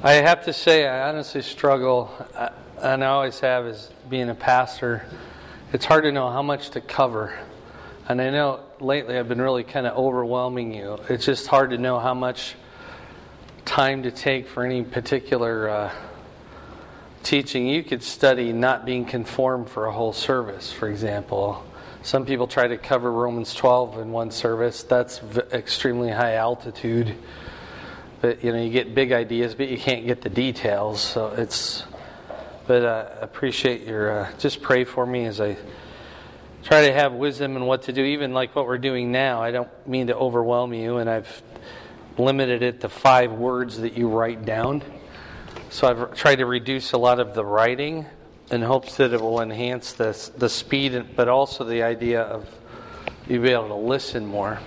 I have to say, I honestly struggle, and I always have, as being a pastor. It's hard to know how much to cover. And I know lately I've been really kind of overwhelming you. It's just hard to know how much time to take for any particular teaching. You could study not being conformed for a whole service, for example. Some people try to cover Romans 12 in one service. That's extremely high altitude. But you get big ideas, but you can't get the details. So but I appreciate your, just pray for me as I try to have wisdom in what to do, even like what we're doing now. I don't mean to overwhelm you, and I've limited it to 5 words that you write down. So I've tried to reduce a lot of the writing in hopes that it will enhance the speed, but also the idea of you be able to listen more.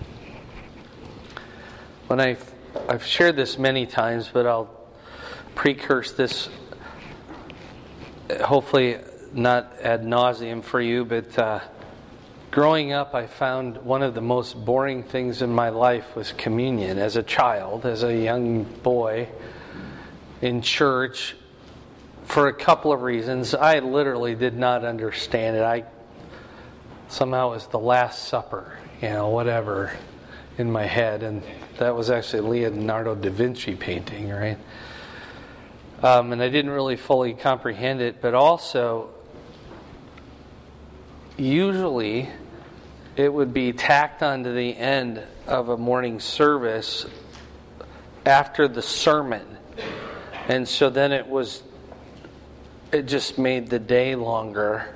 When I've shared this many times, but I'll precurse this, hopefully not ad nauseum for you, but growing up I found one of the most boring things in my life was communion. As a child, as a young boy in church, for a couple of reasons. I literally did not understand it. Somehow it was the Last Supper, whatever, in my head, and that was actually a Leonardo da Vinci painting, right? And I didn't really fully comprehend it, but also, usually, it would be tacked onto the end of a morning service after the sermon. And so then it just made the day longer.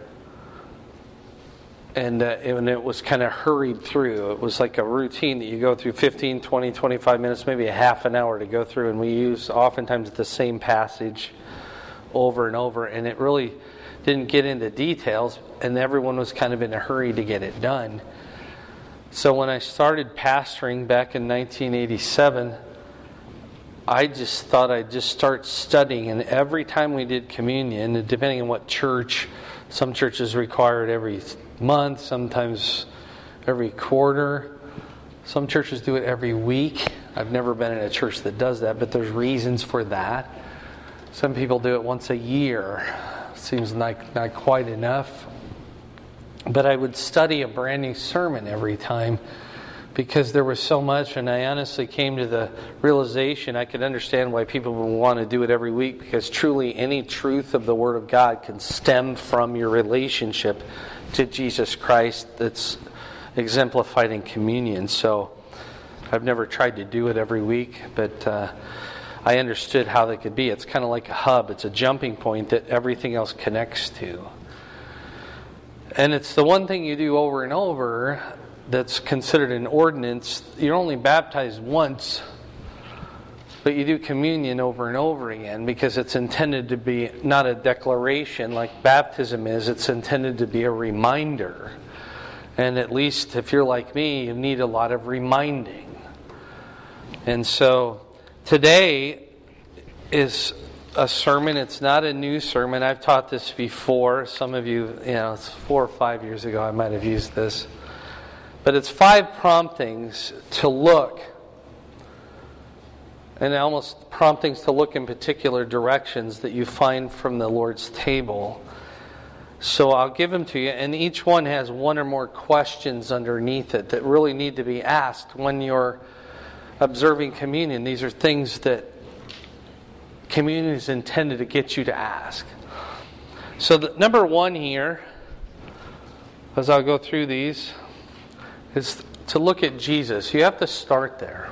And it was kind of hurried through. It was like a routine that you go through 15, 20, 25 minutes, maybe a half an hour to go through. And we use oftentimes the same passage over and over. And it really didn't get into details. And everyone was kind of in a hurry to get it done. So when I started pastoring back in 1987, I just thought I'd just start studying. And every time we did communion, depending on what church, some churches require it every month, sometimes every quarter. Some churches do it every week. I've never been in a church that does that, but there's reasons for that. Some people do it once a year. Seems like not quite enough. But I would study a brand new sermon every time because there was so much, and I honestly came to the realization I could understand why people would want to do it every week, because truly any truth of the Word of God can stem from your relationship to Jesus Christ that's exemplified in communion. So I've never tried to do it every week, but I understood how that could be. It's kind of like a hub. It's a jumping point that everything else connects to. And it's the one thing you do over and over that's considered an ordinance. You're only baptized once, but you do communion over and over again because it's intended to be not a declaration like baptism is. It's intended to be a reminder. And at least if you're like me, you need a lot of reminding. And so today is a sermon. It's not a new sermon. I've taught this before. Some of you, it's 4 or 5 years ago I might have used this. But it's 5 promptings to look, and almost promptings to look in particular directions that you find from the Lord's table. So I'll give them to you, and each one has 1 or more questions underneath it that really need to be asked when you're observing communion. These are things that communion is intended to get you to ask. So the number 1 here, as I'll go through these, is to look at Jesus. You have to start there.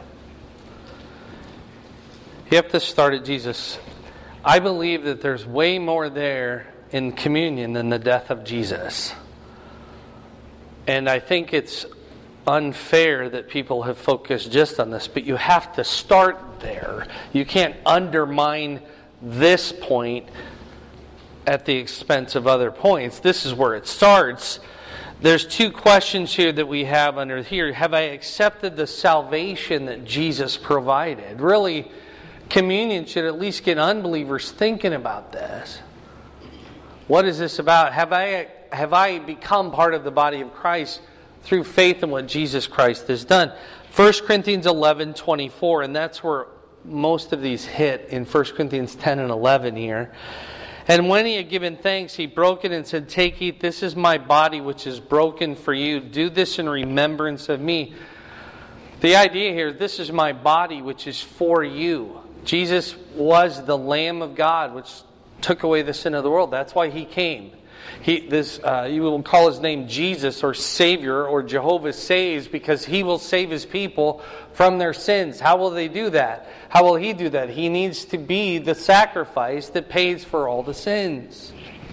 You have to start at Jesus. I believe that there's way more there in communion than the death of Jesus. And I think it's unfair that people have focused just on this, but you have to start there. You can't undermine this point at the expense of other points. This is where it starts. There's 2 questions here that we have under here. Have I accepted the salvation that Jesus provided? Really, communion should at least get unbelievers thinking about this. What is this about? Have I become part of the body of Christ through faith in what Jesus Christ has done? 1 Corinthians 11:24, and that's where most of these hit in 1 Corinthians 10 and 11 here. And when he had given thanks, he broke it and said, "Take, eat, this is my body which is broken for you. Do this in remembrance of me." The idea here, this is my body which is for you. Jesus was the Lamb of God which took away the sin of the world. That's why he came. You will call his name Jesus or Savior or Jehovah Saves, because he will save his people from their sins. How will they do that? How will he do that? He needs to be the sacrifice that pays for all the sins.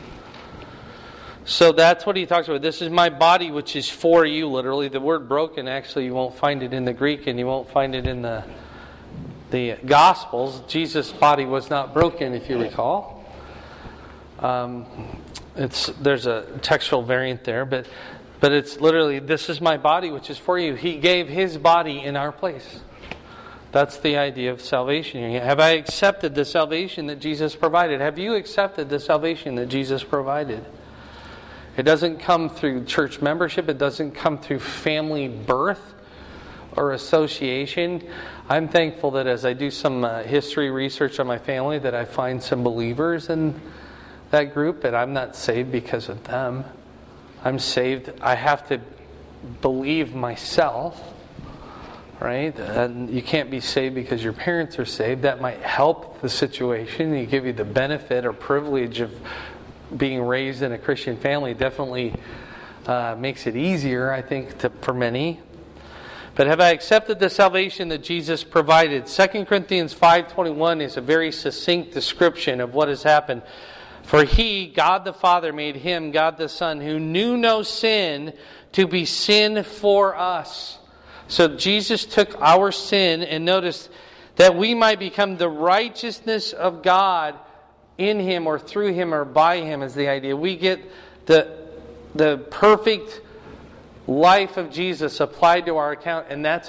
So that's what he talks about. This is my body which is for you, literally. The word broken, actually, you won't find it in the Greek, and you won't find it in the Gospels. Jesus' body was not broken, if you recall. There's a textual variant there, but it's literally, this is my body which is for you. He gave his body in our place. That's the idea of salvation here. Have I accepted the salvation that Jesus provided? Have you accepted the salvation that Jesus provided? It doesn't come through church membership. It doesn't come through family birth or association. I'm thankful that as I do some history research on my family, that I find some believers in that group, and I'm not saved because of them. I'm saved. I have to believe myself, right? And you can't be saved because your parents are saved. That might help the situation. You give you the benefit or privilege of being raised in a Christian family. Definitely makes it easier, I think, for many. But have I accepted the salvation that Jesus provided? 2 Corinthians 5:21 is a very succinct description of what has happened. For he, God the Father, made him, God the Son, who knew no sin, to be sin for us. So Jesus took our sin, and notice that we might become the righteousness of God in him or through him or by him is the idea. We get the perfect life of Jesus applied to our account, and that's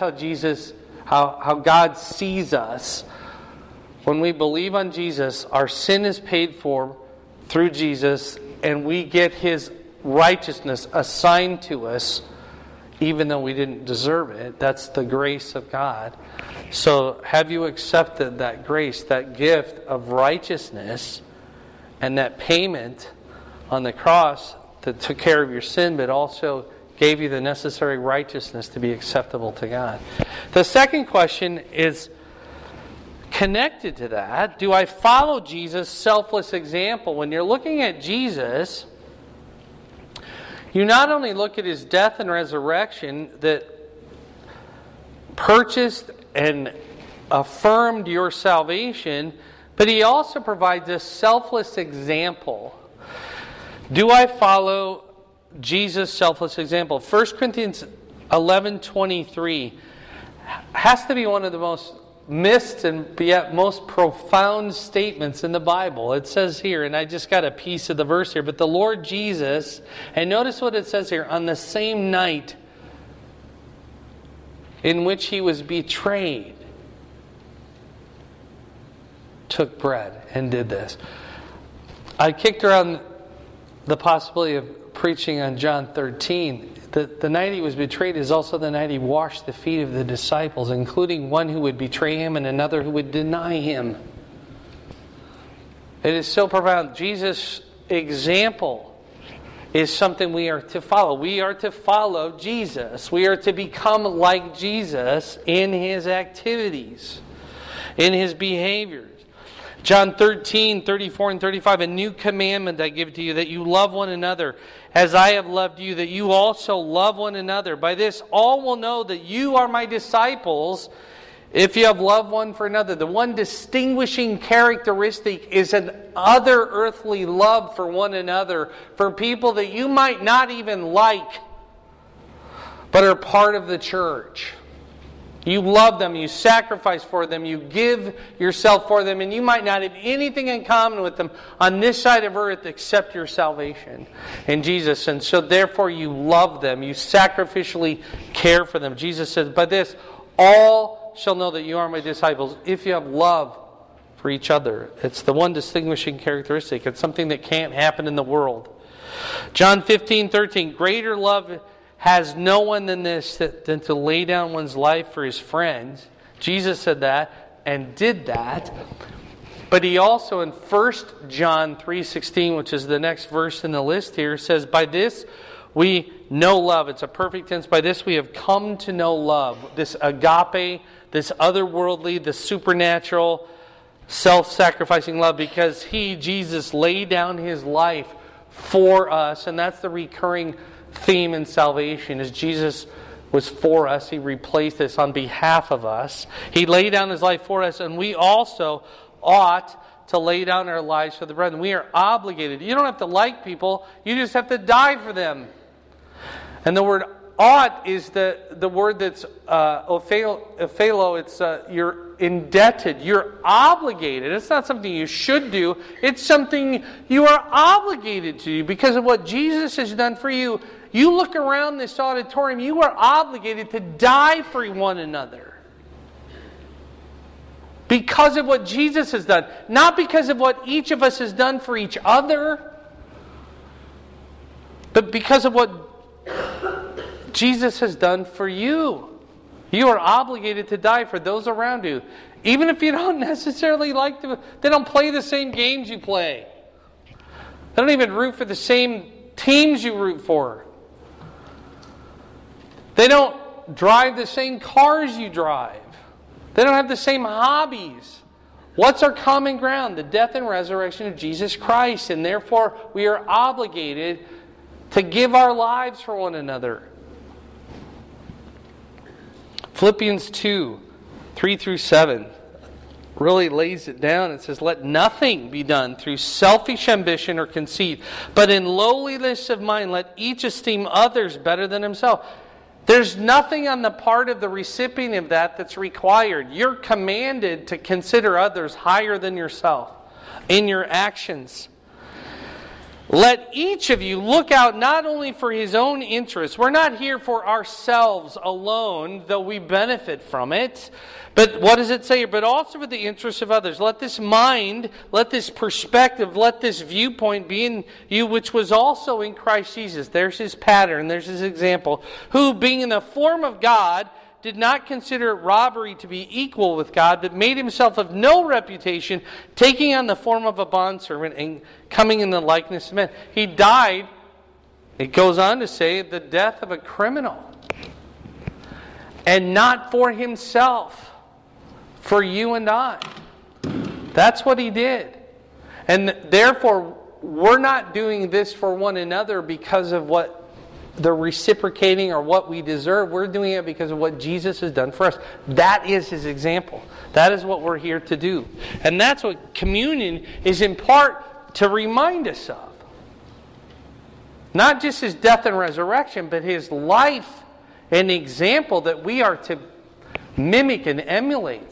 how God sees us. When we believe on Jesus, our sin is paid for through Jesus, and we get his righteousness assigned to us even though we didn't deserve it. That's the grace of God. So have you accepted that grace, that gift of righteousness, and that payment on the cross that took care of your sin, but also gave you the necessary righteousness to be acceptable to God? The second question is connected to that. Do I follow Jesus' selfless example? When you're looking at Jesus, you not only look at his death and resurrection that purchased and affirmed your salvation, but he also provides a selfless example. Do I follow Jesus' selfless example? 1 Corinthians 11:23 has to be one of the most missed and yet most profound statements in the Bible. It says here, and I just got a piece of the verse here, but the Lord Jesus, and notice what it says here, on the same night in which he was betrayed, took bread and did this. I kicked around the possibility of preaching on John 13. The night he was betrayed is also the night he washed the feet of the disciples, including one who would betray him and another who would deny him. It is so profound. Jesus' example is something we are to follow. We are to follow Jesus. We are to become like Jesus in his activities, in his behaviors. John 13:34 and 35, a new commandment I give to you, that you love one another as I have loved you, that you also love one another. By this all will know that you are my disciples, if you have love one for another. The one distinguishing characteristic is an other earthly love for one another, for people that you might not even like, but are part of the church. You love them, you sacrifice for them, you give yourself for them, and you might not have anything in common with them on this side of earth except your salvation in Jesus. And so therefore you love them, you sacrificially care for them. Jesus says, by this all shall know that you are my disciples, if you have love for each other. It's the one distinguishing characteristic. It's something that can't happen in the world. John 15:13, greater love has no one than this, than to lay down one's life for his friends. Jesus said that. and did that. But he also, in 1 John 3:16, which is the next verse in the list here, says, by this we know love. It's a perfect tense. By this we have come to know love. This agape, this otherworldly, this supernatural, self-sacrificing love, because He, Jesus, laid down His life for us. And that's the recurring theme in salvation, is Jesus was for us. He replaced us on behalf of us. He laid down His life for us, and we also ought to lay down our lives for the brethren. We are obligated. You don't have to like people. You just have to die for them. And the word ought is the word that's ophelo. It's you're indebted. You're obligated. It's not something you should do. It's something you are obligated to do because of what Jesus has done for you. You look around this auditorium, you are obligated to die for one another. Because of what Jesus has done. Not because of what each of us has done for each other. But because of what Jesus has done for you. You are obligated to die for those around you. Even if you don't necessarily like them. They don't play the same games you play. They don't even root for the same teams you root for. They don't drive the same cars you drive. They don't have the same hobbies. What's our common ground? The death and resurrection of Jesus Christ. And therefore, we are obligated to give our lives for one another. Philippians 2, 3 through 7 really lays it down. It says, let nothing be done through selfish ambition or conceit, but in lowliness of mind let each esteem others better than himself. There's nothing on the part of the recipient of that that's required. You're commanded to consider others higher than yourself in your actions. Let each of you look out not only for his own interests. We're not here for ourselves alone, though we benefit from it. But what does it say? But also for the interests of others. Let this mind, let this perspective, let this viewpoint be in you, which was also in Christ Jesus. There's his pattern, there's his example. Who, being in the form of God, did not consider it robbery to be equal with God, but made himself of no reputation, taking on the form of a bondservant and coming in the likeness of men. He died, it goes on to say, the death of a criminal. And not for himself, for you and I. That's what he did. And therefore, we're not doing this for one another because of what the reciprocating or what we deserve. We're doing it because of what Jesus has done for us. That is his example. That is what we're here to do. And that's what communion is in part to remind us of. Not just his death and resurrection, but his life and example that we are to mimic and emulate.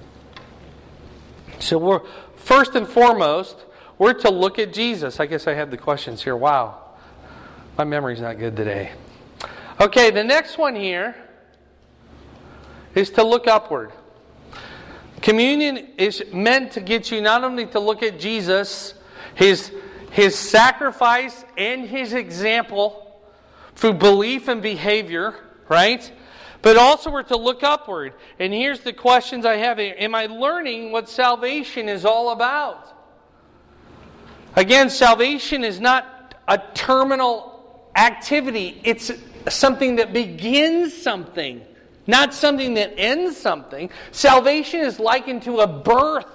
So we're first and foremost, we're to look at Jesus. I guess I have the questions here. Wow. My memory's not good today. Okay, the next one here is to look upward. Communion is meant to get you not only to look at Jesus, his sacrifice and his example through belief and behavior, right? But also we're to look upward. And here's the questions I have here. Am I learning what salvation is all about? Again, salvation is not a terminal activity. It's something that begins something, not something that ends something. Salvation is likened to a birth,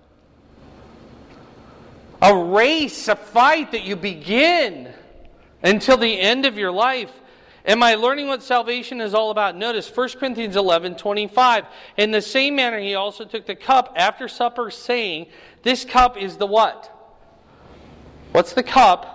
a race, a fight that you begin until the end of your life. Am I learning what salvation is all about? Notice 1 Corinthians 11:25. In the same manner, he also took the cup after supper, saying, this cup is the what? What's the cup?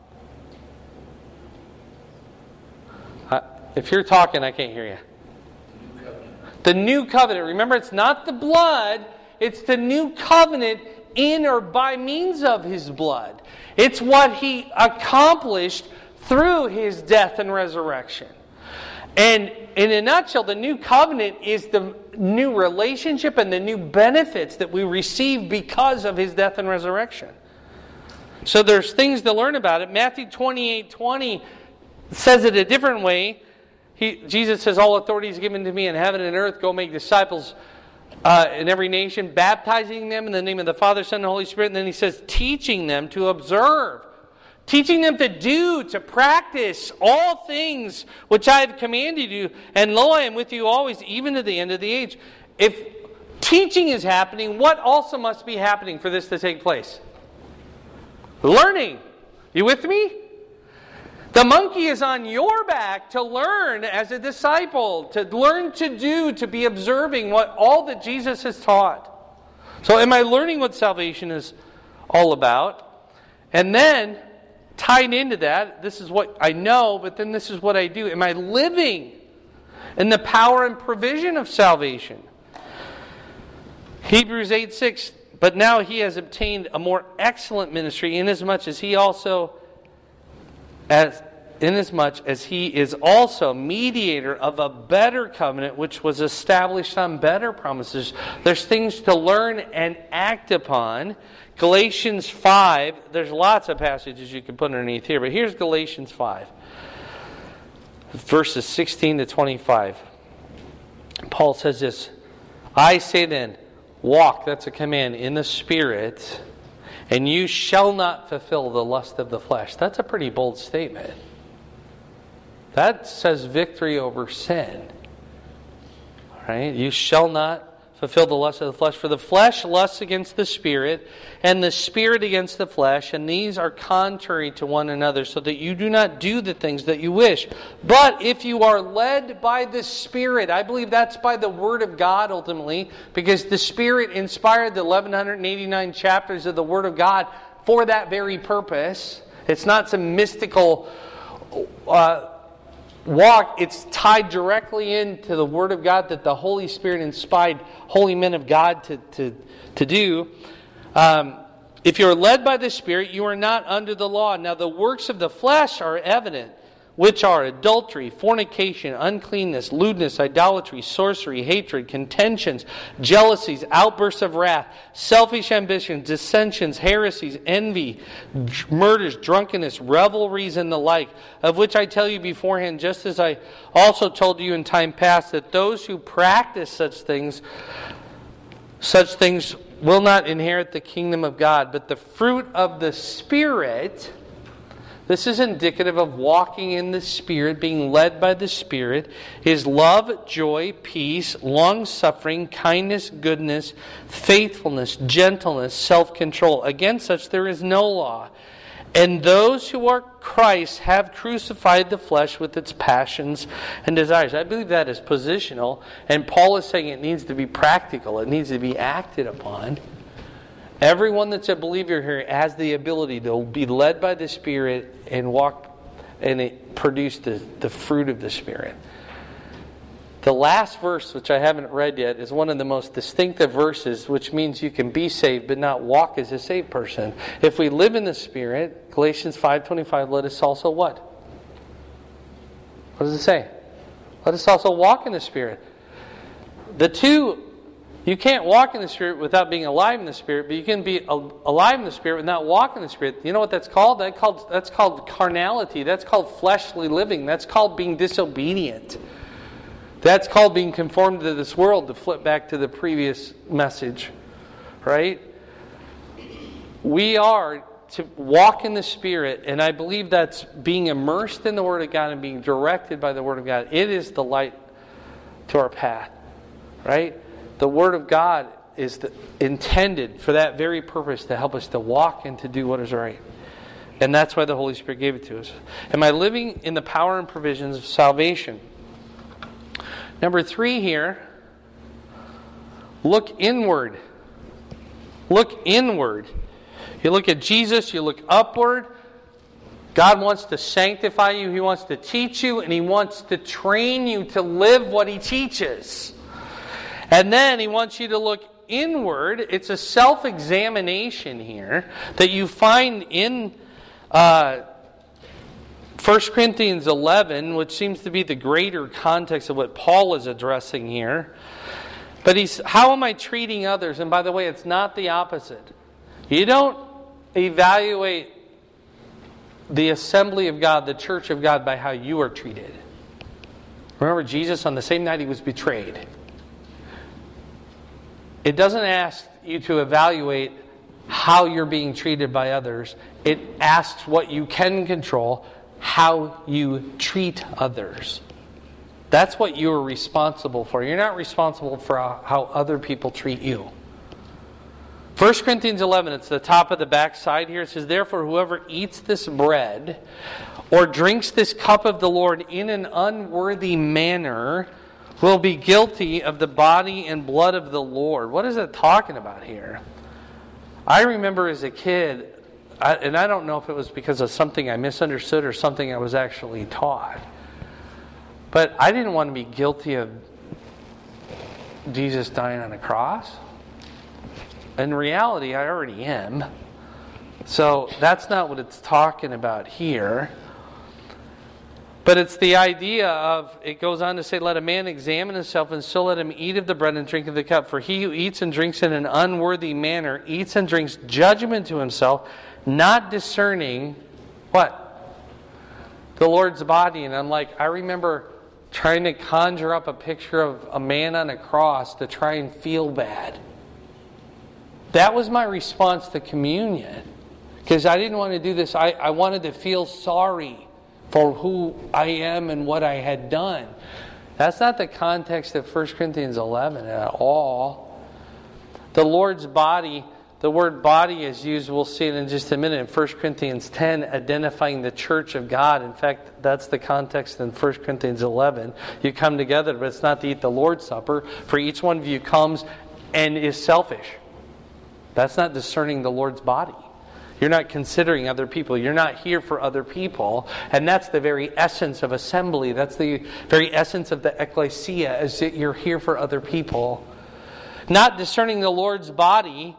If you're talking, I can't hear you. The new covenant. Remember, it's not the blood. It's the new covenant in or by means of his blood. It's what he accomplished through his death and resurrection. And in a nutshell, the new covenant is the new relationship and the new benefits that we receive because of his death and resurrection. So there's things to learn about it. Matthew 28:20 says it a different way. Jesus says, all authority is given to me in heaven and earth. Go make disciples in every nation, baptizing them in the name of the Father, Son, and Holy Spirit. And then he says, teaching them to observe. Teaching them to do, to practice all things which I have commanded you. And lo, I am with you always, even to the end of the age. If teaching is happening, what also must be happening for this to take place? Learning. You with me? The monkey is on your back to learn as a disciple, to learn to do, to be observing all that Jesus has taught. So am I learning what salvation is all about? And then, tied into that, this is what I know, but then this is what I do. Am I living in the power and provision of salvation? Hebrews 8:6, but now he has obtained a more excellent ministry, inasmuch as he is also mediator of a better covenant, which was established on better promises. There's things to learn and act upon. Galatians 5, there's lots of passages you can put underneath here, but here's Galatians 5, verses 16 to 25. Paul says this, I say then, walk, that's a command, in the Spirit, and you shall not fulfill the lust of the flesh. That's a pretty bold statement. That says victory over sin. All right? You shall not fulfill the lust of the flesh. For the flesh lusts against the Spirit, and the Spirit against the flesh, and these are contrary to one another, so that you do not do the things that you wish. But if you are led by the Spirit, I believe that's by the Word of God ultimately, because the Spirit inspired the 1189 chapters of the Word of God for that very purpose. It's not some mystical walk. It's tied directly into the Word of God that the Holy Spirit inspired holy men of God to do. If you are led by the Spirit, you are not under the law. Now the works of the flesh are evident, which are adultery, fornication, uncleanness, lewdness, idolatry, sorcery, hatred, contentions, jealousies, outbursts of wrath, selfish ambitions, dissensions, heresies, envy, murders, drunkenness, revelries, and the like, of which I tell you beforehand, just as I also told you in time past, that those who practice such things will not inherit the kingdom of God. But the fruit of the Spirit, this is indicative of walking in the Spirit, being led by the Spirit, is love, joy, peace, long-suffering, kindness, goodness, faithfulness, gentleness, self-control. Against such there is no law. And those who are Christ have crucified the flesh with its passions and desires. I believe that is positional, and Paul is saying it needs to be practical. It needs to be acted upon. Everyone that's a believer here has the ability to be led by the Spirit and walk and produce the fruit of the Spirit. The last verse, which I haven't read yet, is one of the most distinctive verses, which means you can be saved but not walk as a saved person. If we live in the Spirit, Galatians 5:25, let us also what? What does it say? Let us also walk in the Spirit. The two, you can't walk in the Spirit without being alive in the Spirit, but you can be alive in the Spirit and not walk in the Spirit. You know what that's called? That's called carnality. That's called fleshly living. That's called being disobedient. That's called being conformed to this world, to flip back to the previous message. Right? We are to walk in the Spirit, and I believe that's being immersed in the Word of God and being directed by the Word of God. It is the light to our path. Right? The Word of God is intended for that very purpose, to help us to walk and to do what is right. And that's why the Holy Spirit gave it to us. Am I living in the power and provisions of salvation? Number 3 here, look inward. Look inward. You look at Jesus, you look upward. God wants to sanctify you, He wants to teach you, and He wants to train you to live what He teaches. And then He wants you to look inward. It's a self-examination here that you find in 1 Corinthians 11, which seems to be the greater context of what Paul is addressing here. But how am I treating others? And by the way, it's not the opposite. You don't evaluate the assembly of God, the church of God, by how you are treated. Remember Jesus, on the same night He was betrayed, It doesn't ask you to evaluate how you're being treated by others. It asks what you can control, how you treat others. That's what you're responsible for. You're not responsible for how other people treat you. 1 Corinthians 11, it's the top of the back side here. It says, therefore, whoever eats this bread or drinks this cup of the Lord in an unworthy manner will be guilty of the body and blood of the Lord. What is it talking about here? I remember as a kid, and I don't know if it was because of something I misunderstood or something I was actually taught, but I didn't want to be guilty of Jesus dying on a cross. In reality, I already am. So that's not what it's talking about here. But it's the idea of, it goes on to say, let a man examine himself, and so let him eat of the bread and drink of the cup. For he who eats and drinks in an unworthy manner eats and drinks judgment to himself, not discerning what? The Lord's body. And I remember trying to conjure up a picture of a man on a cross to try and feel bad. That was my response to communion. Because I didn't want to do this. I wanted to feel sorry for who I am and what I had done. That's not the context of 1 Corinthians 11 at all. The Lord's body, the word body is used, we'll see it in just a minute, in 1 Corinthians 10, identifying the church of God. In fact, that's the context in 1 Corinthians 11. You come together, but it's not to eat the Lord's Supper, for each one of you comes and is selfish. That's not discerning the Lord's body. You're not considering other people. You're not here for other people. And that's the very essence of assembly. That's the very essence of the ecclesia, is that you're here for other people. Not discerning the Lord's body.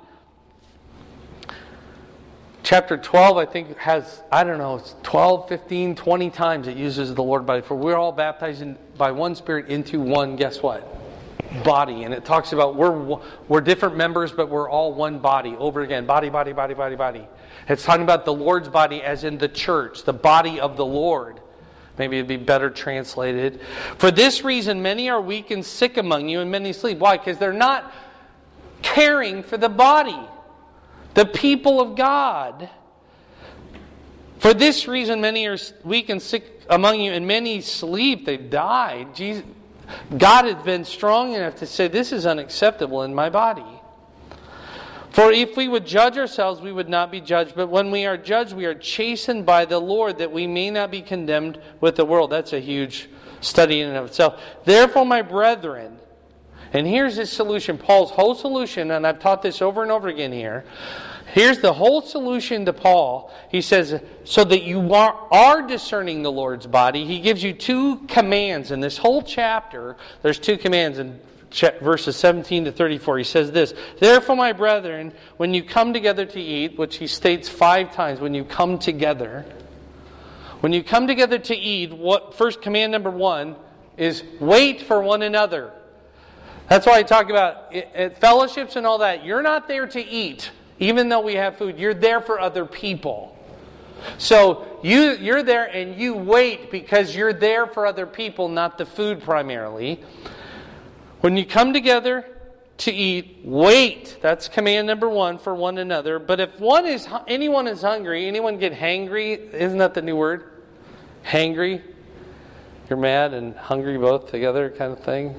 Chapter 12, I think, has, 12, 15, 20 times it uses the Lord's body. For we're all baptized by one Spirit into one, guess what? Body. And it talks about we're different members, but we're all one body. Over again, body, body, body, body, body. It's talking about the Lord's body as in the church, the body of the Lord. Maybe it'd be better translated. For this reason, many are weak and sick among you, and many sleep. Why? Because they're not caring for the body, the people of God. For this reason, many are weak and sick among you, and many sleep. They've died. God has been strong enough to say, this is unacceptable in my body. For if we would judge ourselves, we would not be judged. But when we are judged, we are chastened by the Lord, that we may not be condemned with the world. That's a huge study in and of itself. Therefore, my brethren, and here's his solution, Paul's whole solution, and I've taught this over and over again here. Here's the whole solution to Paul. He says, so that you are discerning the Lord's body. He gives you two commands. In this whole chapter, there's two commands in verses 17 to 34. He says this, therefore, my brethren, when you come together to eat, which he states 5 times, when you come together to eat, first command number 1 is wait for one another. That's why I talk about at fellowships and all that. You're not there to eat. Even though we have food, you're there for other people. So you're there and you wait because you're there for other people, not the food primarily. When you come together to eat, wait. That's command number 1 for one another. But if anyone is hungry, anyone get hangry? Isn't that the new word? Hangry? You're mad and hungry both together kind of thing.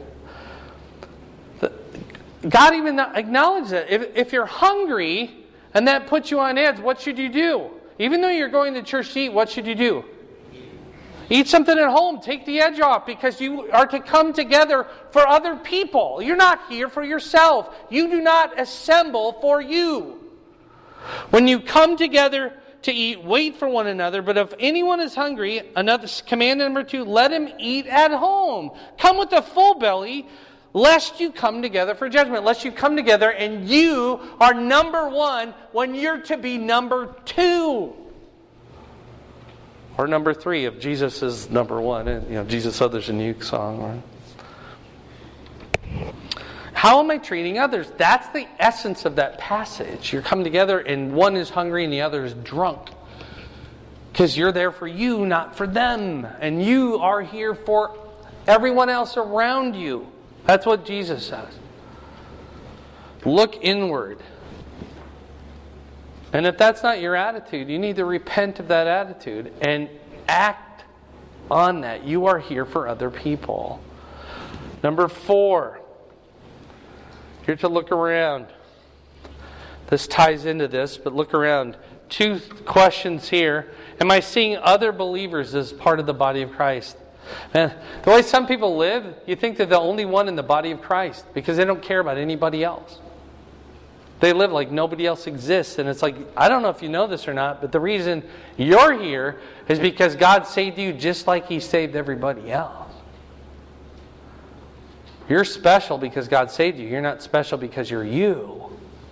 God even acknowledges that. If you're hungry and that puts you on edge, what should you do? Even though you're going to church to eat, what should you do? Eat something at home. Take the edge off, because you are to come together for other people. You're not here for yourself. You do not assemble for you. When you come together to eat, wait for one another. But if anyone is hungry, another command number 2, let him eat at home. Come with a full belly, lest you come together for judgment. Lest you come together and you are number 1 when you're to be number 2. Or number 3 if Jesus is number 1. And, Jesus, others, and you song. Right? How am I treating others? That's the essence of that passage. You're coming together and one is hungry and the other is drunk. Because you're there for you, not for them. And you are here for everyone else around you. That's what Jesus says. Look inward. And if that's not your attitude, you need to repent of that attitude and act on that. You are here for other people. Number 4, you're to look around. This ties into this, but look around. 2 questions here. Am I seeing other believers as part of the body of Christ? And the way some people live, you think they're the only one in the body of Christ because they don't care about anybody else. They live like nobody else exists. And it's like, I don't know if you know this or not, but the reason you're here is because God saved you just like He saved everybody else. You're special because God saved you. You're not special because you're you.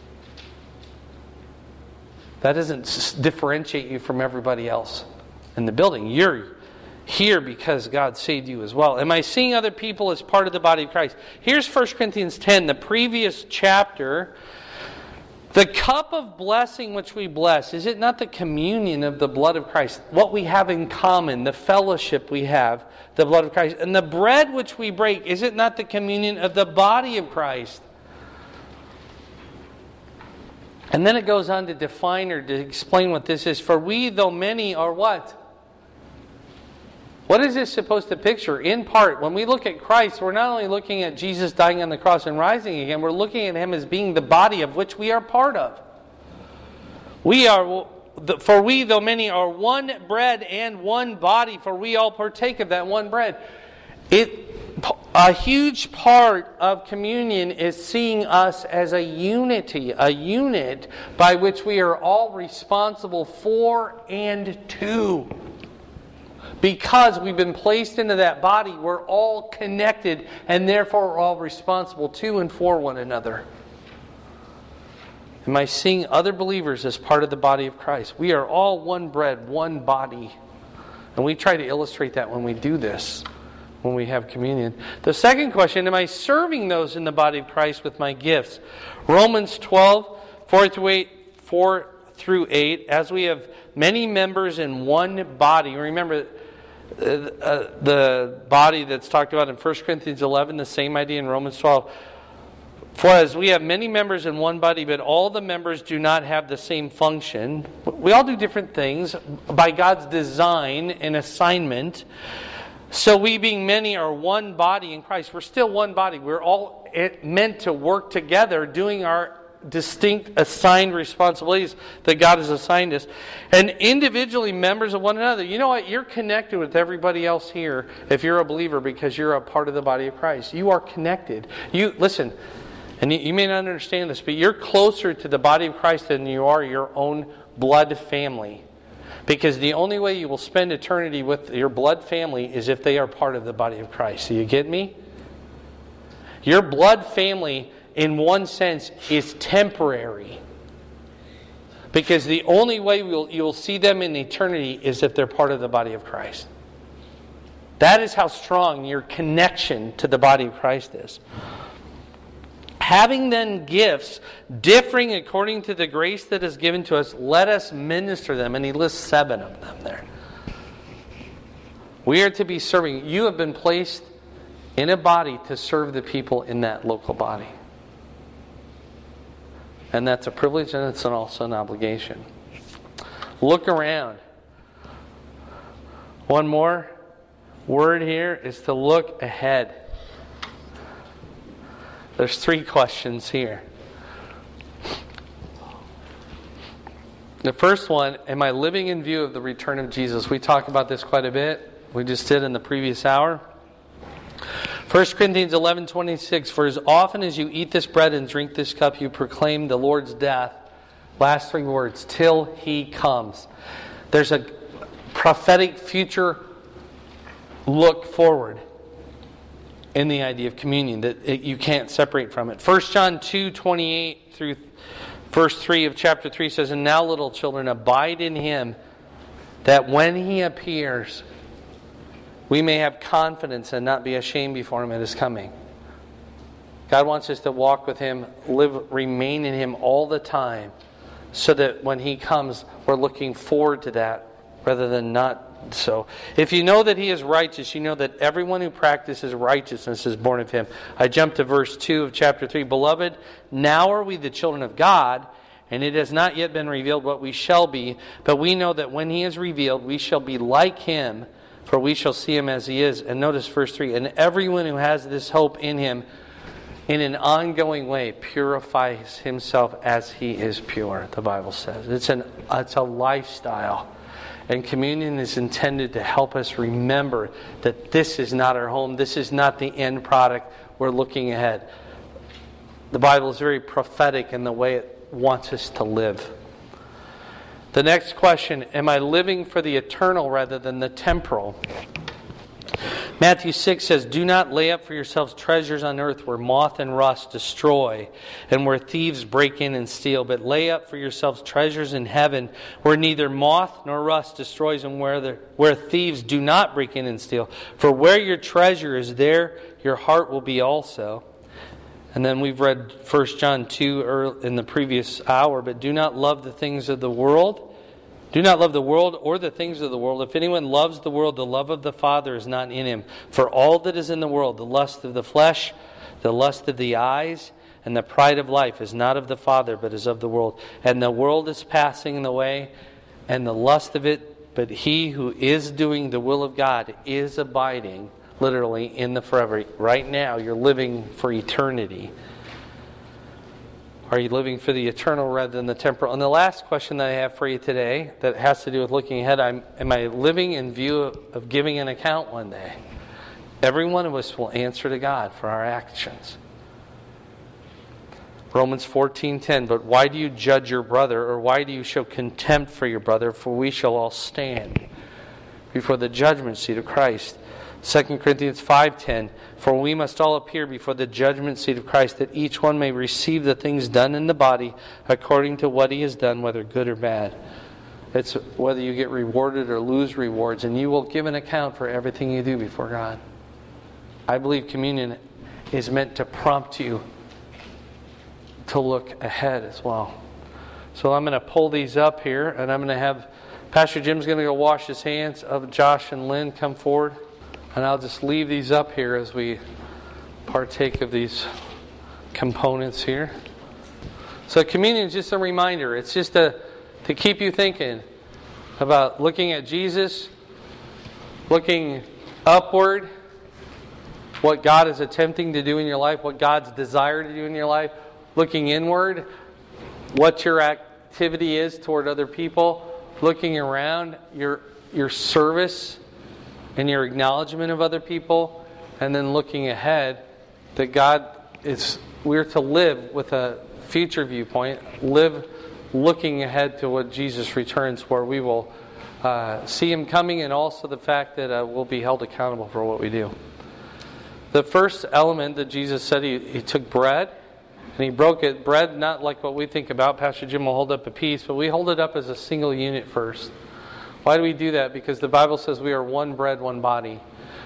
That doesn't differentiate you from everybody else in the building. You're here because God saved you as well. Am I seeing other people as part of the body of Christ? Here's 1 Corinthians 10, the previous chapter. The cup of blessing which we bless, is it not the communion of the blood of Christ? What we have in common, the fellowship we have, the blood of Christ. And the bread which we break, is it not the communion of the body of Christ? And then it goes on to define or to explain what this is. For we, though many, are what? What is this supposed to picture? In part, when we look at Christ, we're not only looking at Jesus dying on the cross and rising again, we're looking at Him as being the body of which we are part of. For we, though many, are one bread and one body, for we all partake of that one bread. A huge part of communion is seeing us as a unity, a unit by which we are all responsible for and to. Because we've been placed into that body, we're all connected and therefore we're all responsible to and for one another. Am I seeing other believers as part of the body of Christ? We are all one bread, one body. And we try to illustrate that when we do this, when we have communion. The second question, am I serving those in the body of Christ with my gifts? Romans 12, 4 through 8, as we have many members in one body. Remember, the body that's talked about in 1 Corinthians 11, the same idea in Romans 12. For as we have many members in one body, but all the members do not have the same function. We all do different things by God's design and assignment. So we being many are one body in Christ. We're still one body. We're all meant to work together doing our distinct assigned responsibilities that God has assigned us, and individually members of one another. You know what? You're connected with everybody else here if you're a believer because you're a part of the body of Christ. You are connected. You listen, and you may not understand this, but you're closer to the body of Christ than you are your own blood family. Because the only way you will spend eternity with your blood family is if they are part of the body of Christ. Do you get me? Your blood family, in one sense, is temporary. Because the only way you'll see them in eternity is if they're part of the body of Christ. That is how strong your connection to the body of Christ is. Having then gifts differing according to the grace that is given to us, let us minister them. And he lists 7 of them there. We are to be serving. You have been placed in a body to serve the people in that local body. And that's a privilege and it's also an obligation. Look around. One more word here is to look ahead. There's 3 questions here. The first one, am I living in view of the return of Jesus? We talked about this quite a bit. We just did in the previous hour. 1 Corinthians 11:26, for as often as you eat this bread and drink this cup, you proclaim the Lord's death. Last 3 words, till He comes. There's a prophetic future look forward in the idea of communion that you can't separate from it. 1 John 2:28 through verse 3 of chapter 3 says, and now little children, abide in Him, that when He appears, we may have confidence and not be ashamed before Him at His coming. God wants us to walk with Him, remain in Him all the time, so that when He comes, we're looking forward to that. rather than not so. If you know that He is righteous, you know that everyone who practices righteousness is born of Him. I jump to verse 2 of chapter 3. Beloved, now are we the children of God, and it has not yet been revealed what we shall be. But we know that when He is revealed, we shall be like Him, for we shall see Him as He is. And notice verse 3. And everyone who has this hope in Him, in an ongoing way, purifies himself as he is pure, the Bible says. It's a lifestyle. And communion is intended to help us remember that this is not our home. This is not the end product. We're looking ahead. The Bible is very prophetic in the way it wants us to live. The next question, am I living for the eternal rather than the temporal? Matthew 6 says, do not lay up for yourselves treasures on earth where moth and rust destroy and where thieves break in and steal, but lay up for yourselves treasures in heaven where neither moth nor rust destroys and where thieves do not break in and steal. For where your treasure is, there your heart will be also. And then we've read 1 John 2 in the previous hour, but do not love the things of the world. Do not love the world or the things of the world. If anyone loves the world, the love of the Father is not in him. For all that is in the world, the lust of the flesh, the lust of the eyes, and the pride of life is not of the Father, but is of the world. And the world is passing away, and the lust of it, but he who is doing the will of God is abiding, literally, in the forever. Right now, you're living for eternity. Are you living for the eternal rather than the temporal? And the last question that I have for you today that has to do with looking ahead, am I living in view of giving an account one day? Every one of us will answer to God for our actions. Romans 14:10, but why do you judge your brother, or why do you show contempt for your brother? For we shall all stand before the judgment seat of Christ. 2 Corinthians 5:10, for we must all appear before the judgment seat of Christ, that each one may receive the things done in the body according to what he has done, whether good or bad. It's whether you get rewarded or lose rewards, and you will give an account for everything you do before God. I believe communion is meant to prompt you to look ahead as well. So I'm going to pull these up here, and I'm going to have Pastor Jim's going to go wash his hands. Of Josh and Lynn come forward. And I'll just leave these up here as we partake of these components here. So communion is just a reminder. It's just to keep you thinking about looking at Jesus, looking upward, what God is attempting to do in your life, what God's desire to do in your life, looking inward, what your activity is toward other people, looking around, your service and your acknowledgement of other people, and then looking ahead that we're to live with a future viewpoint, live looking ahead to what Jesus returns, where we will see Him coming, and also the fact that we'll be held accountable for what we do. The first element that Jesus said, He took bread, and He broke it. Bread, not like what we think about. Pastor Jim will hold up a piece, but we hold it up as a single unit first. Why do we do that? Because the Bible says we are one bread, one body.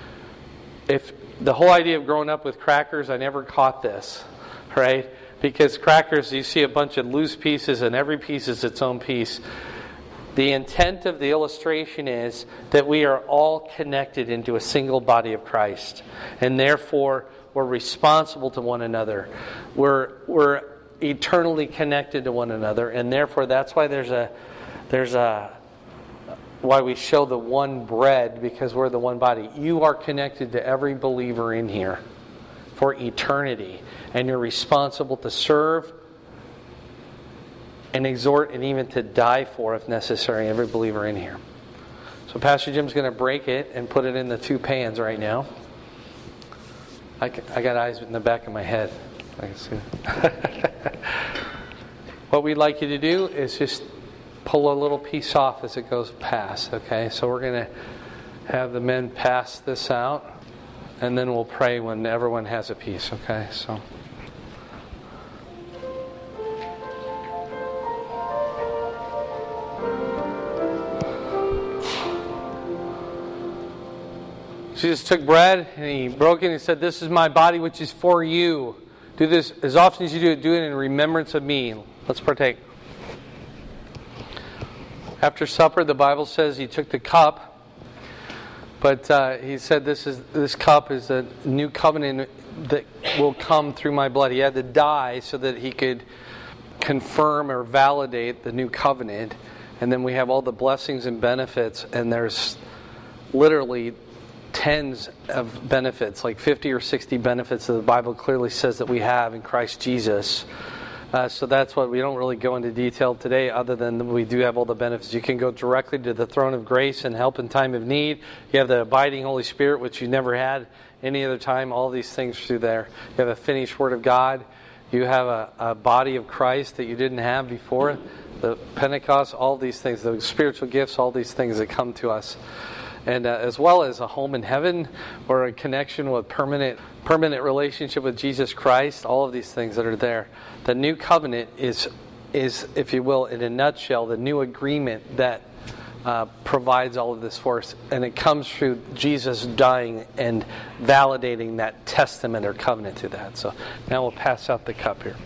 If the whole idea of growing up with crackers, I never caught this, right? Because crackers, you see a bunch of loose pieces, and every piece is its own piece. The intent of the illustration is that we are all connected into a single body of Christ, and therefore we're responsible to one another. We're eternally connected to one another, and therefore that's why why we show the one bread, because we're the one body. You are connected to every believer in here for eternity, and you're responsible to serve and exhort and even to die for, if necessary, every believer in here. So Pastor Jim's going to break it and put it in the two pans right now. I got eyes in the back of my head. I can see it. What we'd like you to do is just pull a little piece off as it goes past, okay? So we're going to have the men pass this out, and then we'll pray when everyone has a piece, okay? So Jesus took bread and He broke it and He said, this is my body which is for you. Do this as often as you do it in remembrance of me. Let's partake. After supper, the Bible says he took the cup, but he said, this cup is a new covenant that will come through my blood. He had to die so that he could confirm or validate the new covenant. And then we have all the blessings and benefits, and there's literally tens of benefits, like 50 or 60 benefits that the Bible clearly says that we have in Christ Jesus. So that's what we don't really go into detail today, other than we do have all the benefits. You can go directly to the throne of grace and help in time of need. You have the abiding Holy Spirit, which you never had any other time. All these things through there. You have a finished Word of God. You have a body of Christ that you didn't have before. The Pentecost, all these things, the spiritual gifts, all these things that come to us. And as well as a home in heaven or a connection with permanent relationship with Jesus Christ, all of these things that are there. The new covenant is, if you will, in a nutshell, the new agreement that provides all of this for us. And it comes through Jesus dying and validating that testament or covenant to that. So now we'll pass out the cup here.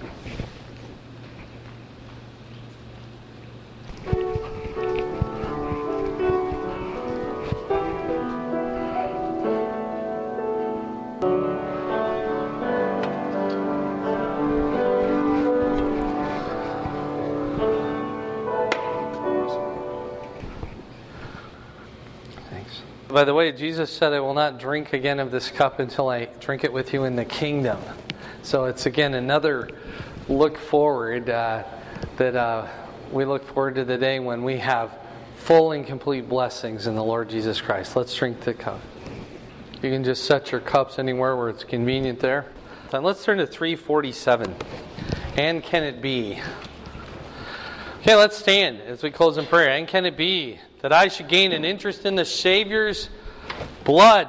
By the way, Jesus said, I will not drink again of this cup until I drink it with you in the kingdom. So it's, again, another look forward that we look forward to the day when we have full and complete blessings in the Lord Jesus Christ. Let's drink the cup. You can just set your cups anywhere where it's convenient there. And let's turn to 347. And can it be? Okay, let's stand as we close in prayer. And can it be that I should gain an interest in the Savior's blood?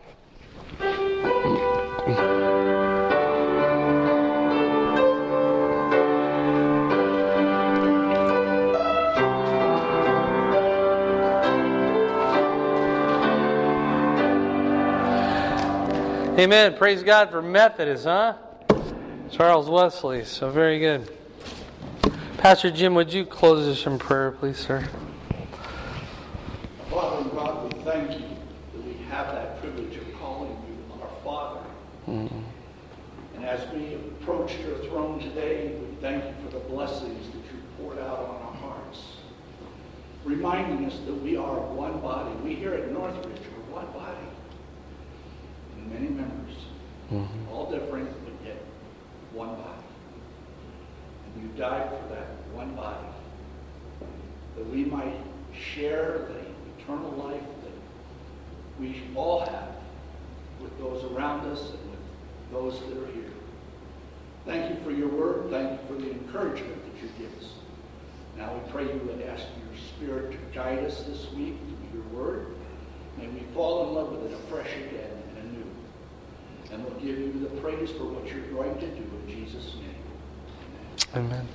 Amen. Praise God for Methodists, huh? Charles Wesley. So very good. Pastor Jim, would you close us in prayer, please, sir? Father God, we thank you that we have that privilege of calling you our Father. Mm-hmm. And as we approach your throne today, we thank you for the blessings that you poured out on our hearts, reminding us that we are one body. We here at Northridge are one body, and many members, all different, but yet one body. And you died for that one body, that we might share the eternal life that we all have with those around us and with those that are here. Thank you for your word. Thank you for the encouragement that you give us. Now we pray you would ask your Spirit to guide us this week through your word. May we fall in love with it afresh again and anew. And we'll give you the praise for what you're going to do in Jesus' name. Amen.